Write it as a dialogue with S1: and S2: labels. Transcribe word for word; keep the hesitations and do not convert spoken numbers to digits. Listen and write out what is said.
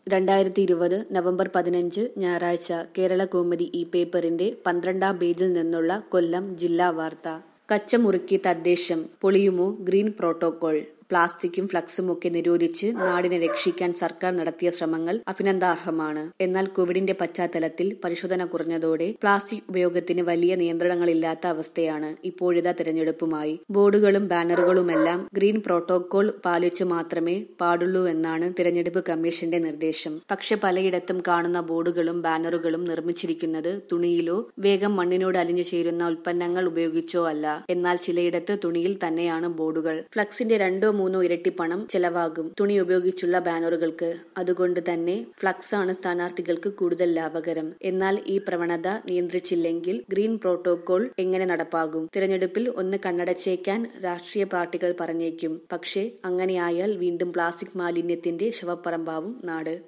S1: രണ്ടായിരത്തി ഇരുപത് നവംബർ പതിനഞ്ച് ഞായറാഴ്ച കേരള കൗമുദി ഈ പേപ്പറിന്റെ പന്ത്രണ്ടാം പേജിൽ നിന്നുള്ള കൊല്ലം ജില്ലാ വാർത്ത. കച്ചമുറുക്കി തദ്ദേശം പൊളിയുമോ ഗ്രീൻ പ്രോട്ടോകോൾ? പ്ലാസ്റ്റിക്കും ഫ്ലക്സുമൊക്കെ നിരോധിച്ച് നാടിനെ രക്ഷിക്കാൻ സർക്കാർ നടത്തിയ ശ്രമങ്ങൾ അഭിനന്ദനാർഹമാണ്. എന്നാൽ കോവിഡിന്റെ പശ്ചാത്തലത്തിൽ പരിശോധന കുറഞ്ഞതോടെ പ്ലാസ്റ്റിക് ഉപയോഗത്തിന് വലിയ നിയന്ത്രണങ്ങളില്ലാത്ത അവസ്ഥയാണ്. ഇപ്പോഴിതാ തെരഞ്ഞെടുപ്പുമായി ബോർഡുകളും ബാനറുകളുമെല്ലാം ഗ്രീൻ പ്രോട്ടോകോൾ പാലിച്ചു മാത്രമേ പാടുള്ളൂ എന്നാണ് തിരഞ്ഞെടുപ്പ് കമ്മീഷന്റെ നിർദ്ദേശം. പക്ഷെ പലയിടത്തും കാണുന്ന ബോർഡുകളും ബാനറുകളും നിർമ്മിച്ചിരിക്കുന്നത് തുണിയിലോ വേഗം മണ്ണിനോട് അലിഞ്ഞു ചേരുന്ന ഉൽപ്പന്നങ്ങൾ ഉപയോഗിച്ചോ അല്ല. എന്നാൽ ചിലയിടത്ത് തുണിയിൽ തന്നെയാണ് ബോർഡുകൾ. ഫ്ലക്സിന്റെ രണ്ടോ മൂന്നോ ഇരട്ടി പണം ചെലവാകും തുണി ഉപയോഗിച്ചുള്ള ബാനറുകൾക്ക്. അതുകൊണ്ട് തന്നെ ഫ്ലക്സ് ആണ് സ്ഥാനാർത്ഥികൾക്ക് കൂടുതൽ ലാഭകരം. എന്നാൽ ഈ പ്രവണത നിയന്ത്രിച്ചില്ലെങ്കിൽ ഗ്രീൻ പ്രോട്ടോകോൾ എങ്ങനെ നടപ്പാകും? തിരഞ്ഞെടുപ്പിൽ ഒന്ന് കണ്ണടച്ചേക്കാൻ രാഷ്ട്രീയ പാർട്ടികൾ പറഞ്ഞേക്കും. പക്ഷേ അങ്ങനെയായാൽ വീണ്ടും പ്ലാസ്റ്റിക് മാലിന്യത്തിന്റെ ശവപ്പറമ്പാവും നാട്.